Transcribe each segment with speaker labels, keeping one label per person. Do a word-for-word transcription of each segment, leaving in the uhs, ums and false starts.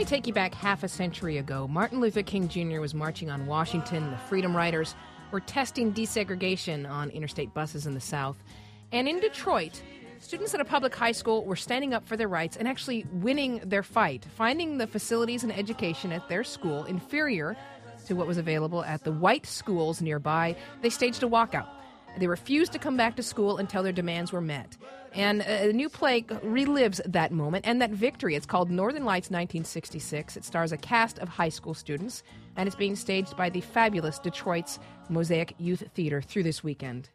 Speaker 1: take you back half a century ago. Martin Luther King Junior was marching on Washington. The Freedom Riders were testing desegregation on interstate buses in the South. And in Detroit, students at a public high school were standing up for their rights and actually winning their fight, finding the facilities and education at their school inferior to what was available at the white schools nearby. They staged a walkout. They refused to come back to school until their demands were met. And a new play relives that moment and that victory. It's called Northern Lights nineteen sixty-six. It stars a cast of high school students, and it's being staged by the fabulous Detroit's Mosaic Youth Theater through this weekend.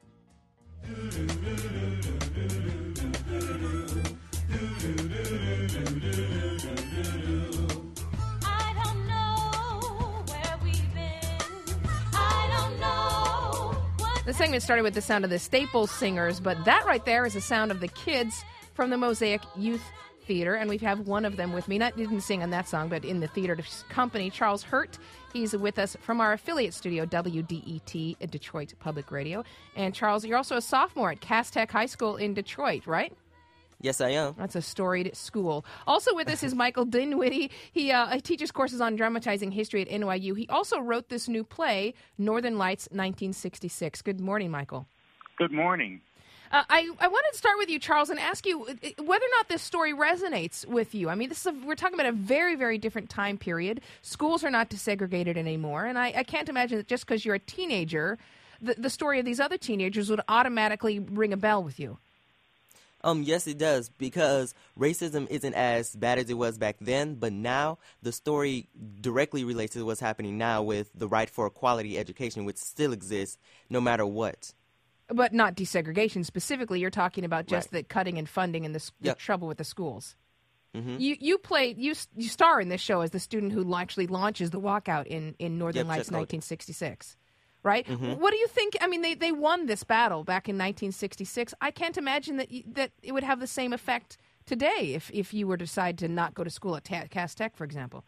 Speaker 1: The segment started with the sound of the Staples Singers, but that right there is the sound of the kids from the Mosaic Youth Theater, and we have one of them with me. Not didn't sing on that song, but in the theater company, Charles Hurt. He's with us from our affiliate studio, W D E T, Detroit Public Radio. And Charles, you're also a sophomore at Cass Tech High School in Detroit, right?
Speaker 2: Yes, I am.
Speaker 1: That's a storied school. Also with us is Michael Dinwiddie. He uh, teaches courses on dramatizing history at N Y U. He also wrote this new play, Northern Lights nineteen sixty-six. Good morning, Michael.
Speaker 3: Good morning.
Speaker 1: Uh, I, I wanted to start with you, Charles, and ask you whether or not this story resonates with you. I mean, this is a, we're talking about a very, very different time period. Schools are not desegregated anymore, and I, I can't imagine that just because you're a teenager, the, the story of these other teenagers would automatically ring a bell with you.
Speaker 2: Um, yes, it does, because racism isn't as bad as it was back then, but now the story directly relates to what's happening now with the right for quality education, which still exists no matter what.
Speaker 1: But not desegregation specifically. You're talking about just
Speaker 2: Right.
Speaker 1: the cutting and funding and the, the
Speaker 2: Yep.
Speaker 1: trouble with the schools.
Speaker 2: Mm-hmm.
Speaker 1: You you play you you star in this show as the student who actually launches the walkout in, in Northern
Speaker 2: Yep,
Speaker 1: Lights
Speaker 2: Chet Colgan.
Speaker 1: nineteen sixty-six. Right?
Speaker 2: Mhm.
Speaker 1: What do you think? I mean, they, they won this battle back in nineteen sixty-six. I can't imagine that you, that it would have the same effect today if, if you were to decide to not go to school at Ta- Cass Tech, for example.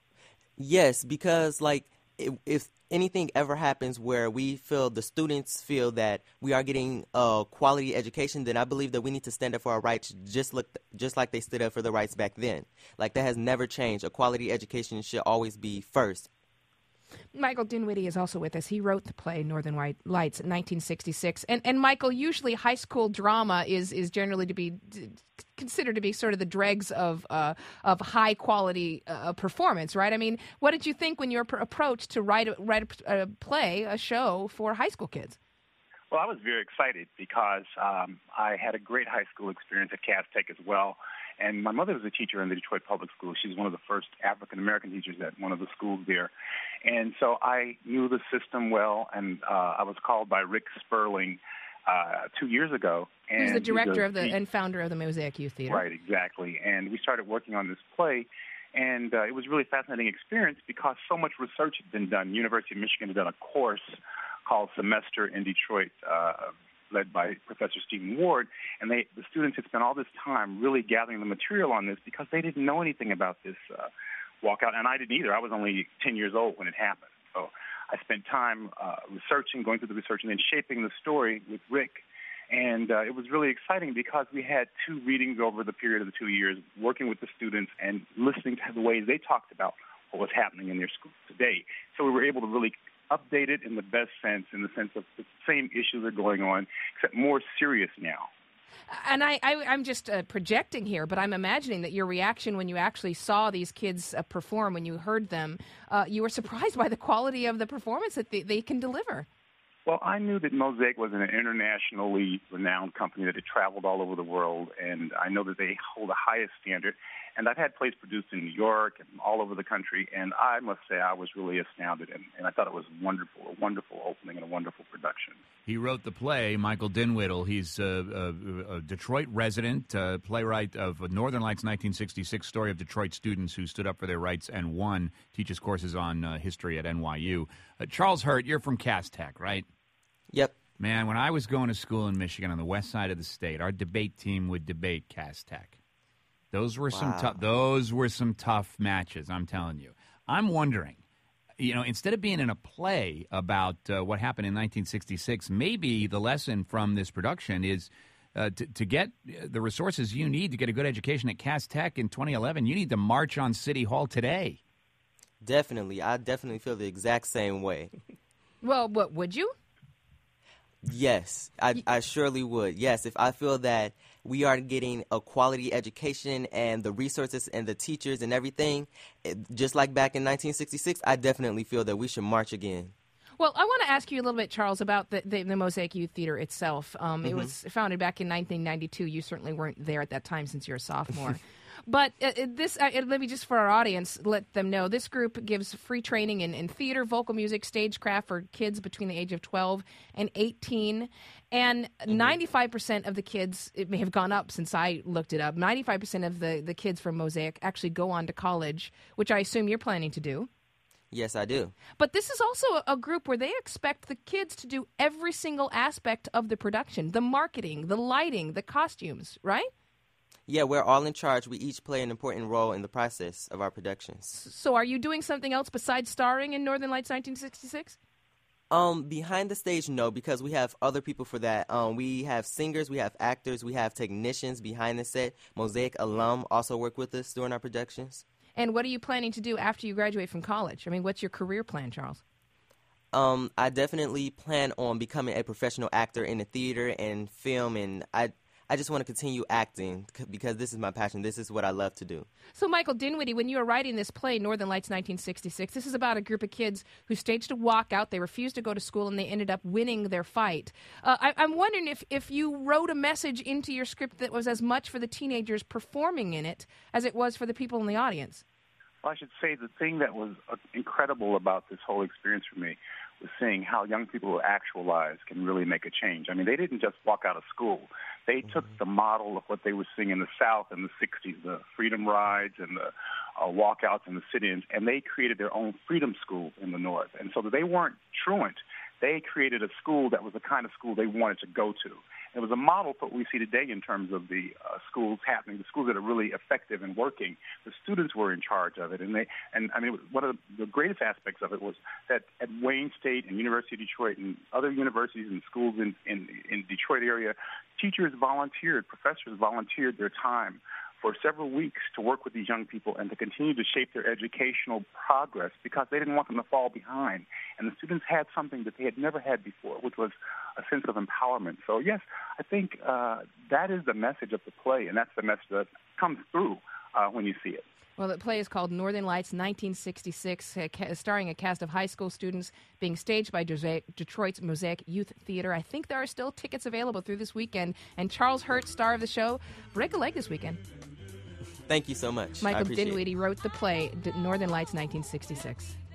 Speaker 2: Yes, because, like, if, if anything ever happens where we feel, the students feel that we are getting a quality education, then I believe that we need to stand up for our rights just, look, just like they stood up for their rights back then. Like, that has never changed. A quality education should always be first.
Speaker 1: Michael Dinwiddie is also with us. He wrote the play Northern White Lights in nineteen sixty-six. And and Michael, usually high school drama is is generally to be d- considered to be sort of the dregs of uh, of high quality uh, performance, right? I mean, what did you think when you were pr- approached to write a, write a, a play, a show for high school kids?
Speaker 3: Well, I was very excited because um, I had a great high school experience at Cass Tech as well. And my mother was a teacher in the Detroit Public Schools. She was one of the first African-American teachers at one of the schools there. And so I knew the system well, and uh, I was called by Rick Sperling uh, two years ago. And
Speaker 1: Who's the director
Speaker 3: a,
Speaker 1: of the
Speaker 3: he,
Speaker 1: and founder of the Mosaic Youth Theater.
Speaker 3: Right, exactly. And we started working on this play, and uh, it was a really fascinating experience because so much research had been done. University of Michigan had done a course called Semester in Detroit, uh, led by Professor Stephen Ward, and they, the students had spent all this time really gathering the material on this because they didn't know anything about this uh, walkout, and I didn't either. I was only ten years old when it happened. So I spent time uh, researching, going through the research, and then shaping the story with Rick. And uh, it was really exciting because we had two readings over the period of the two years, working with the students and listening to the ways they talked about what was happening in their schools today. So we were able to really update it in the best sense, in the sense of the same issues are going on, except more serious now.
Speaker 1: And I, I, I'm just uh, projecting here, but I'm imagining that your reaction when you actually saw these kids uh, perform, when you heard them, uh, you were surprised by the quality of the performance that they, they can deliver.
Speaker 3: Well, I knew that Mosaic was an internationally renowned company that had traveled all over the world, and I know that they hold the highest standard. And I've had plays produced in New York and all over the country, and I must say I was really astounded, and, and I thought it was wonderful, a wonderful opening and a wonderful production.
Speaker 4: He wrote the play, Michael Dinwiddie. He's a, a, a Detroit resident, uh, playwright of Northern Lights nineteen sixty-six, story of Detroit students who stood up for their rights and won, teaches courses on uh, history at N Y U. Uh, Charles Hurt, you're from Cass Tech, right?
Speaker 2: Yep.
Speaker 4: Man, when I was going to school in Michigan on the west side of the state, our debate team would debate Cass Tech. Those were some
Speaker 2: Wow.
Speaker 4: tough. Those were some tough matches. I'm telling you. I'm wondering, you know, instead of being in a play about uh, what happened in nineteen sixty-six, maybe the lesson from this production is uh, to, to get the resources you need to get a good education at Cass Tech in twenty eleven, you need to march on City Hall today.
Speaker 2: Definitely. I definitely feel the exact same way.
Speaker 1: Well, what would you?
Speaker 2: Yes, I, I surely would. Yes, if I feel that we are getting a quality education and the resources and the teachers and everything, it, just like back in nineteen sixty-six, I definitely feel that we should march again.
Speaker 1: Well, I want to ask you a little bit, Charles, about the, the, the Mosaic Youth Theater itself. Um, mm-hmm. It was founded back in nineteen ninety-two. You certainly weren't there at that time since you're a sophomore. But uh, this, uh, let me just for our audience, let them know, this group gives free training in, in theater, vocal music, stagecraft for kids between the age of twelve and eighteen. And mm-hmm. ninety-five percent of the kids, it may have gone up since I looked it up, ninety-five percent of the, the kids from Mosaic actually go on to college, which I assume you're planning to do.
Speaker 2: Yes, I do.
Speaker 1: But this is also a group where they expect the kids to do every single aspect of the production, the marketing, the lighting, the costumes, right?
Speaker 2: Yeah, we're all in charge. We each play an important role in the process of our productions.
Speaker 1: So are you doing something else besides starring in Northern Lights nineteen sixty-six?
Speaker 2: Um, behind the stage, no, because we have other people for that. Um, we have singers, we have actors, we have technicians behind the set. Mosaic alum also work with us during our productions.
Speaker 1: And what are you planning to do after you graduate from college? I mean, what's your career plan, Charles?
Speaker 2: Um, I definitely plan on becoming a professional actor in the theater and film, and I I just want to continue acting because this is my passion. This is what I love to do.
Speaker 1: So, Michael Dinwiddie, when you were writing this play, Northern Lights nineteen sixty-six, this is about a group of kids who staged a walkout. They refused to go to school, and they ended up winning their fight. Uh, I, I'm wondering if, if you wrote a message into your script that was as much for the teenagers performing in it as it was for the people in the audience.
Speaker 3: Well, I should say the thing that was uh, incredible about this whole experience for me was seeing how young people who actualize can really make a change. I mean, they didn't just walk out of school. They took the model of what they were seeing in the South in the sixties, the freedom rides and the uh, walkouts and the sit-ins, and they created their own freedom school in the North. And so that they weren't truant. They created a school that was the kind of school they wanted to go to. It was a model for what we see today in terms of the uh, schools happening, the schools that are really effective and working. The students were in charge of it, and they, and I mean, one of the, the greatest aspects of it was that at Wayne State and University of Detroit and other universities and schools in in, in Detroit area, teachers volunteered, professors volunteered their time for several weeks to work with these young people and to continue to shape their educational progress because they didn't want them to fall behind. And the students had something that they had never had before, which was a sense of empowerment. So, yes, I think uh, that is the message of the play, and that's the message that comes through uh, when you see it.
Speaker 1: Well, the play is called Northern Lights nineteen sixty-six, uh, ca- starring a cast of high school students, being staged by Jose- Detroit's Mosaic Youth Theater. I think there are still tickets available through this weekend. And Charles Hurt, star of the show, break a leg this weekend.
Speaker 2: Thank you so much.
Speaker 1: Michael Dinwiddie wrote the play, Northern Lights nineteen sixty-six.